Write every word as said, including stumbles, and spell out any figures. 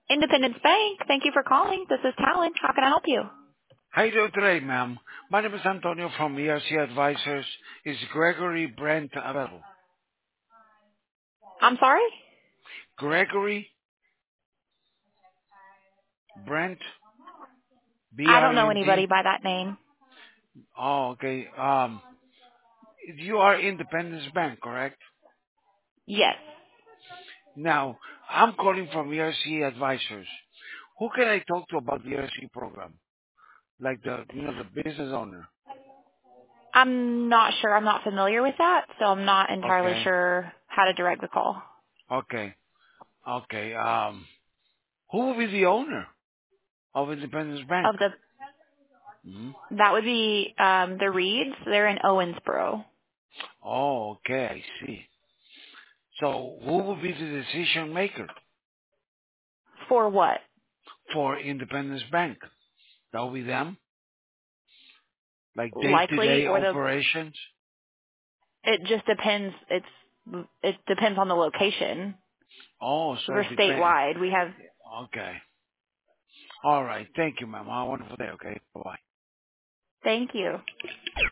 Independence Bank. Thank you for calling. This is Talon. How can I help you? How you doing today, ma'am? My name is Antonio from E R C Advisors. Is Gregory Brent available? I'm sorry? Gregory Brent, I don't know B R E N T? anybody by that name. Oh, okay. Um, you are Independence Bank, correct? Yes. Now, I'm calling from E R C Advisors. Who can I talk to about the E R C program? Like the, you know, the business owner. I'm not sure. I'm not familiar with that, so I'm not entirely Okay. sure how to direct the call. Okay. Okay. Um, who will be the owner of Independence Bank? Of the Hmm. That would be um the Reeds. They're in Owensboro. Oh, okay, I see. So who will be the decision maker For what? for Independence Bank? That will be them? Like Likely day-to-day or the operations? it just depends. It's it depends on the location. Oh, so We're it depends. statewide. We have Okay. All right. Thank you, ma'am. Have a wonderful day, okay? Bye-bye. Thank you.